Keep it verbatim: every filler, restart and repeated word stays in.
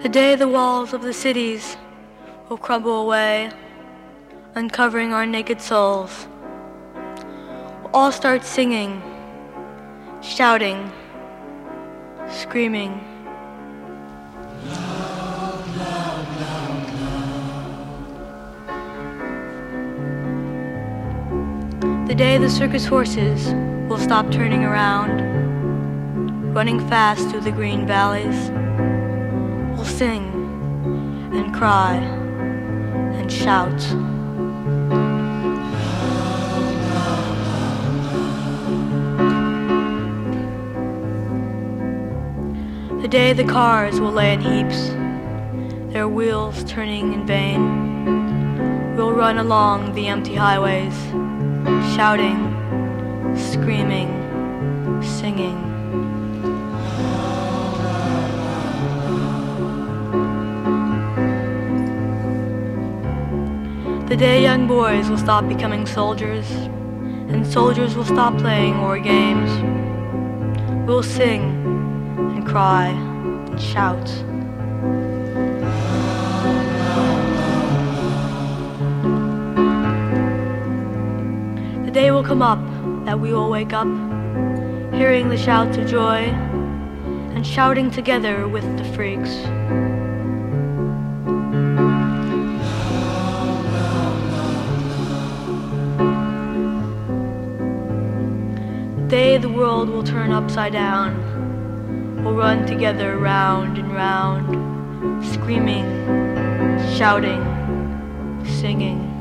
The day the walls of the cities will crumble away, uncovering our naked souls, we'll all start singing, shouting, screaming. Love, love, love, love. The day the circus horses will stop turning around, running fast through the green valleys, we'll sing and cry and shout. The day the cars will lay in heaps, their wheels turning in vain, we'll run along the empty highways, shouting, screaming, singing. The day young boys will stop becoming soldiers, and soldiers will stop playing war games, we'll sing and cry and shout. The day will come up that we will wake up, hearing the shouts of joy and shouting together with the freaks. The day the world will turn upside down, we'll run together round and round, screaming, shouting, singing.